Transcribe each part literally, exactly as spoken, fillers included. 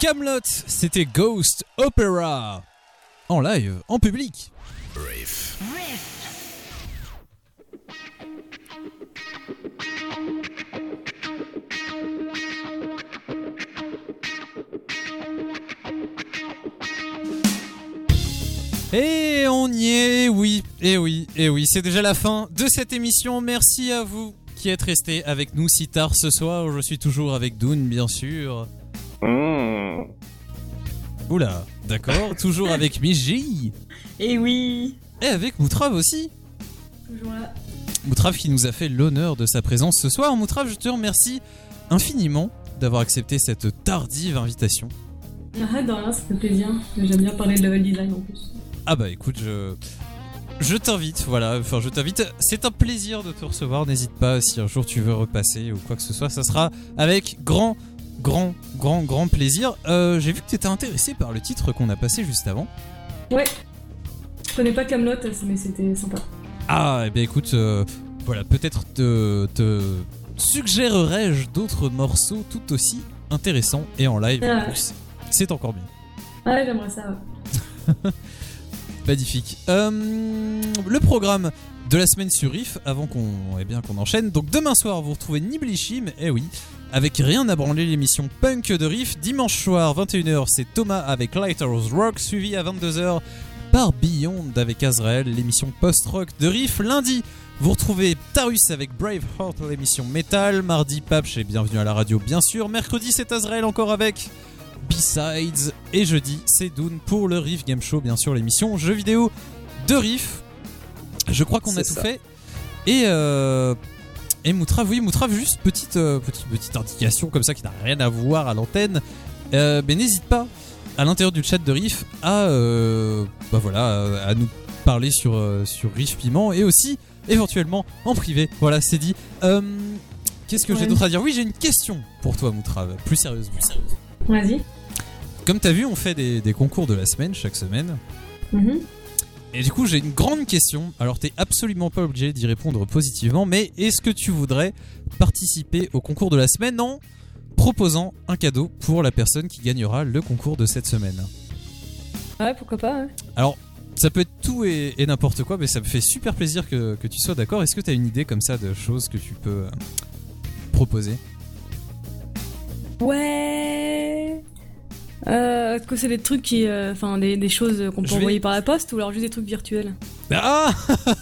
Kaamelott, c'était Ghost Opera en live, en public. Riff. Riff. Et on y est, oui, et oui, et oui, c'est déjà la fin de cette émission. Merci à vous qui êtes restés avec nous si tard ce soir. Je suis toujours avec Doun, bien sûr. Mmh. Oula, d'accord, toujours avec Miji. Et oui. Et avec Moutrave aussi. Toujours là. Moutrave qui nous a fait l'honneur de sa présence ce soir. Moutrave, je te remercie infiniment d'avoir accepté cette tardive invitation. Ah, de rien, ça fait plaisir. J'aime bien parler de level design en plus. Ah bah écoute, je... Je t'invite, voilà, enfin je t'invite, c'est un plaisir de te recevoir, n'hésite pas si un jour tu veux repasser ou quoi que ce soit, ça sera avec grand, grand, grand, grand plaisir. Euh, j'ai vu que tu étais intéressé par le titre qu'on a passé juste avant. Ouais, je connais pas Kaamelott, mais c'était sympa. Ah, et eh bien écoute, euh, voilà, peut-être te, te suggérerais-je d'autres morceaux tout aussi intéressants et en live ah. en plus, c'est encore mieux. Ouais, j'aimerais ça, ouais. Magnifique. Euh, le programme de la semaine sur Riff, avant qu'on, eh bien, qu'on enchaîne. Donc demain soir, vous retrouvez Niblishim, eh oui, avec Rien à branler, l'émission punk de Riff. Dimanche soir, vingt et une heures, c'est Thomas avec Lighthouse Rock, suivi à vingt-deux heures par Beyond avec Azrael, l'émission post-rock de Riff. Lundi, vous retrouvez Tarus avec Braveheart, l'émission metal. Mardi, Papch et bienvenue à la radio, bien sûr. Mercredi, c'est Azrael encore avec B-Sides, et jeudi c'est Doun pour le Riff Game Show, bien sûr, l'émission jeux vidéo de Riff. Je crois qu'on c'est a tout ça. fait. Et euh, et Moutrave, oui, Moutrave, juste petite, euh, petite petite indication comme ça qui n'a rien à voir à l'antenne. Euh, mais n'hésite pas à l'intérieur du chat de Riff à euh, bah voilà à nous parler sur euh, sur Riff Piment et aussi éventuellement en privé. Voilà, c'est dit. Euh, qu'est-ce que ouais. j'ai d'autre à dire? Oui, j'ai une question pour toi, Moutrave, plus sérieusement. Plus sérieusement. Vas-y. Comme t'as vu, on fait des, des concours de la semaine chaque semaine. Mm-hmm. Et du coup, j'ai une grande question. Alors, t'es absolument pas obligé d'y répondre positivement, mais est-ce que tu voudrais participer au concours de la semaine en proposant un cadeau pour la personne qui gagnera le concours de cette semaine? Ouais, pourquoi pas, ouais. Alors, ça peut être tout et, et n'importe quoi, mais ça me fait super plaisir que, que tu sois d'accord. Est-ce que t'as une idée comme ça de choses que tu peux euh, proposer? Ouais. Euh, est-ce que c'est des trucs qui, enfin, euh, des, des choses qu'on peut Je envoyer vais... par la poste ou alors juste des trucs virtuels? Ah.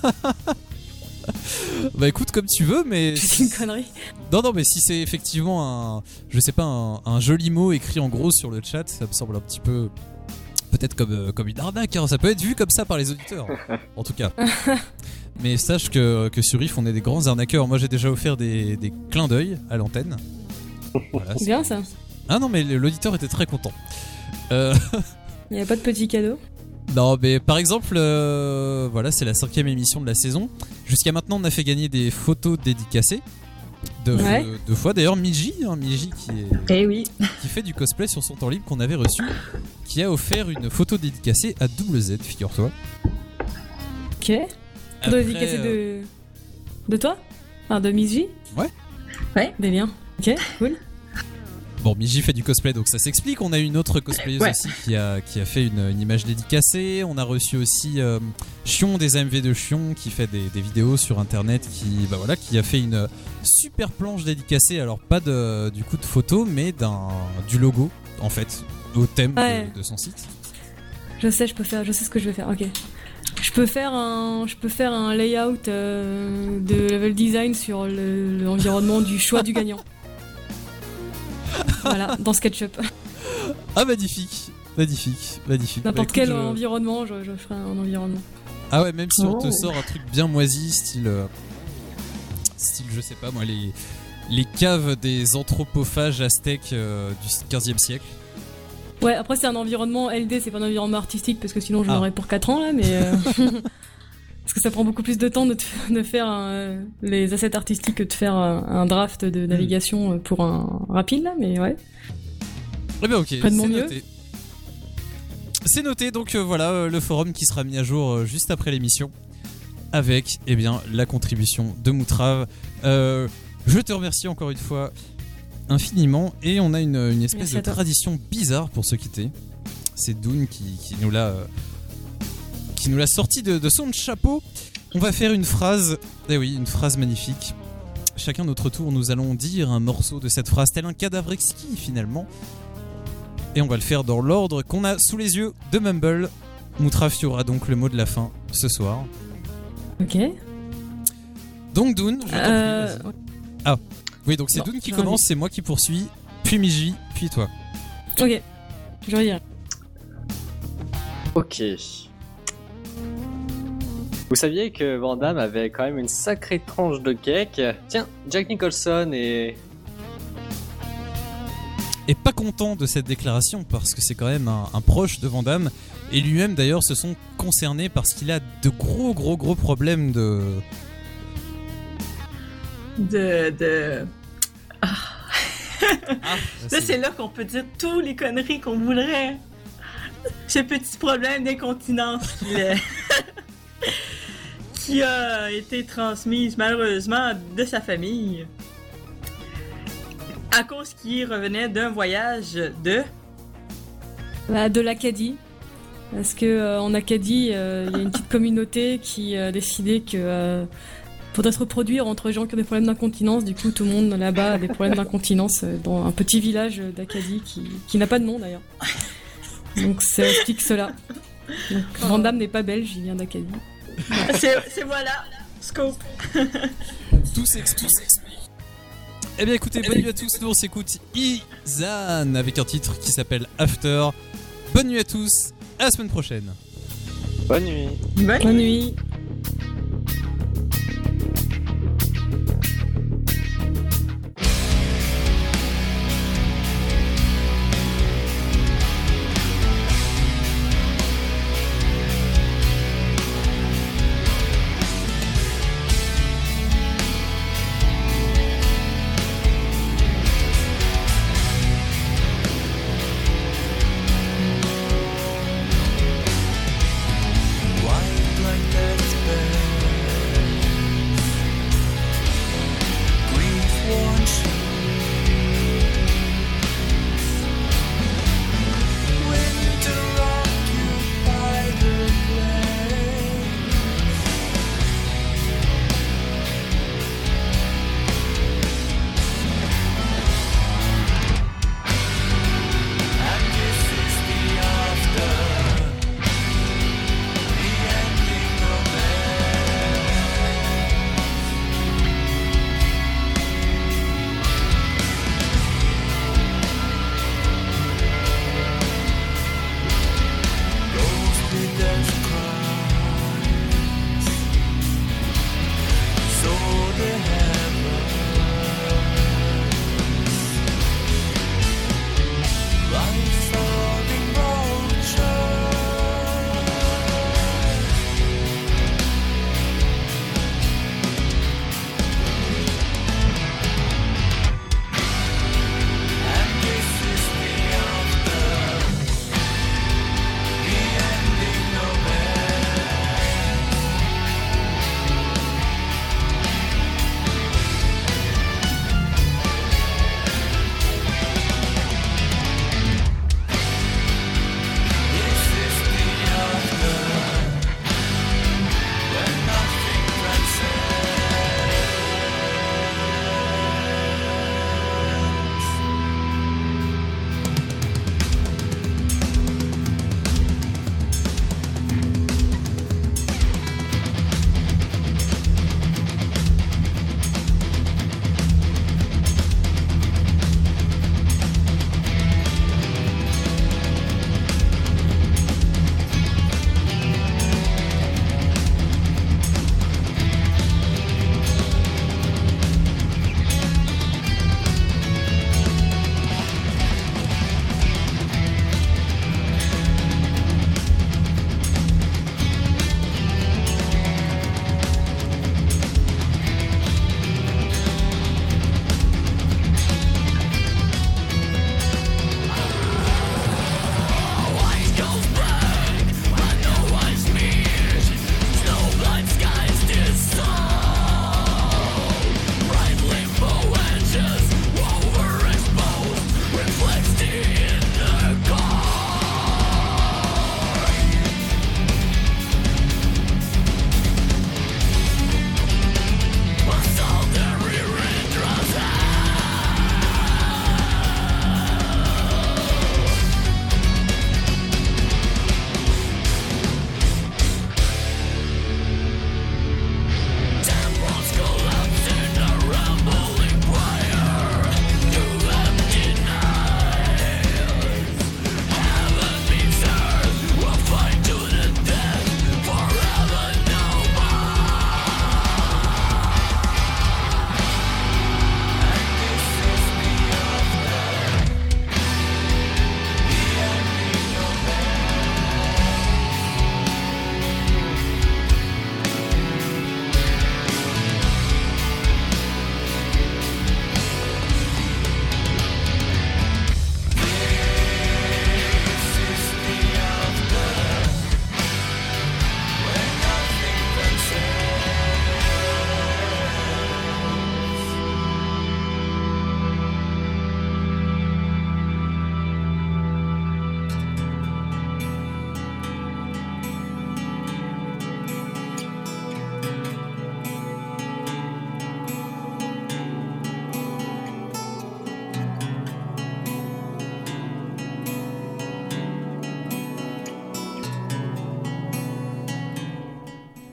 Bah écoute, comme tu veux, mais c'est une connerie. Non, non, mais si c'est effectivement un, je sais pas, un, un joli mot écrit en gros sur le chat, ça me semble un petit peu, peut-être comme euh, comme une arnaque. Hein. Ça peut être vu comme ça par les auditeurs, en tout cas. Mais sache que que sur Riff, on est des grands arnaqueurs. Moi, j'ai déjà offert des des clins d'œil à l'antenne. Voilà, c'est bien ça. Ah non, mais l'auditeur était très content. Euh... Il n'y a pas de petits cadeaux? Non, mais par exemple, euh, voilà, c'est la cinquième émission de la saison. Jusqu'à maintenant, on a fait gagner des photos dédicacées. Deux, ouais. euh, deux fois. D'ailleurs, Miji, hein, Miji qui, est, eh oui. qui fait du cosplay sur son temps libre qu'on avait reçu, qui a offert une photo dédicacée à Double Z, figure-toi. Ok. Photo dédicacée euh... de... de toi? Enfin, de Miji? Ouais. Ouais, des liens. Ok, cool. Bon, Miji fait du cosplay, donc ça s'explique. On a une autre cosplayeuse ouais. aussi qui a, qui a fait une, une image dédicacée. On a reçu aussi euh, Chion des A M V de Chion qui fait des, des vidéos sur internet, qui, bah voilà, qui a fait une super planche dédicacée. Alors, pas de, du coup de photo, mais d'un, du logo, en fait, au thème ouais. de, de son site. Je sais, je peux faire, je sais ce que je vais faire, ok. Je peux faire un, je peux faire un layout euh, de level design sur le, l'environnement du choix du gagnant. Voilà, dans SketchUp. Ah, magnifique, magnifique, magnifique. N'importe bah, quel je... environnement, je, je ferai un environnement. Ah ouais, même si oh. on te sort un truc bien moisi, style, euh, style, je sais pas moi, les, les caves des anthropophages aztèques euh, du quinzième siècle. Ouais, après c'est un environnement L D, c'est pas un environnement artistique parce que sinon je ah. l'aurais pour quatre ans là, mais euh... parce que ça prend beaucoup plus de temps de, te, de faire un, les assets artistiques que de faire un, un draft de navigation mmh. pour un rapide là, mais ouais. Eh ben ok, c'est noté. C'est noté, donc euh, voilà euh, le forum qui sera mis à jour euh, juste après l'émission avec eh bien la contribution de Moutrave. Euh, je te remercie encore une fois infiniment. Et on a une, une espèce Merci de à toi. tradition bizarre pour se quitter. C'est Dune qui, qui nous l'a euh, qui nous l'a sorti de, de son chapeau. On va faire une phrase, eh oui, une phrase magnifique. Chacun notre tour, nous allons dire un morceau de cette phrase, tel un cadavre exquis finalement. Et on va le faire dans l'ordre qu'on a sous les yeux de Mumble. Moutraf, tu auras donc le mot de la fin ce soir. Ok. Donc Dune, je t'en Euh... prie, vas-y. Ah, oui, donc c'est Bon, Dune qui j'en commence, c'est moi qui poursuis, puis Miji, puis toi. Ok. Je reviens. Ok. Vous saviez que Van Damme avait quand même une sacrée tranche de cake. Tiens, Jack Nicholson et... Et pas content de cette déclaration parce que c'est quand même un, un proche de Van Damme et lui-même d'ailleurs se sont concernés parce qu'il a de gros gros gros problèmes de... De... de... Ah, Là, c'est là qu'on peut dire tous les conneries qu'on voudrait. Ce petit problème d'incontinence qu'il a... qui a été transmise malheureusement de sa famille à cause qu'il revenait d'un voyage de... Bah, de l'Acadie. Parce que euh, en Acadie, il euh, y a une petite communauté qui a décidé que euh, faudrait se reproduire entre gens qui ont des problèmes d'incontinence. Du coup, tout le monde là-bas a des problèmes d'incontinence euh, dans un petit village d'Acadie qui, qui n'a pas de nom d'ailleurs. Donc ça explique cela. Donc Van Damme n'est pas belge, il vient d'Acadie. C'est, c'est voilà, scope. Tout s'explique. Eh bien écoutez, bonne nuit à tous, nous on s'écoute Izan avec un titre qui s'appelle After. Bonne nuit à tous, à la semaine prochaine. Bonne nuit. Bonne Bonne nuit. White like that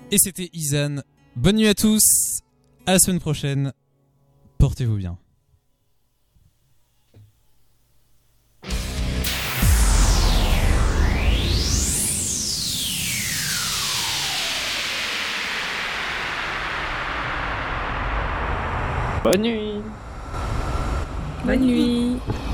Et c'était Izan. Bonne nuit à tous. À la semaine prochaine. Portez-vous bien. Bonne nuit. Bonne nuit.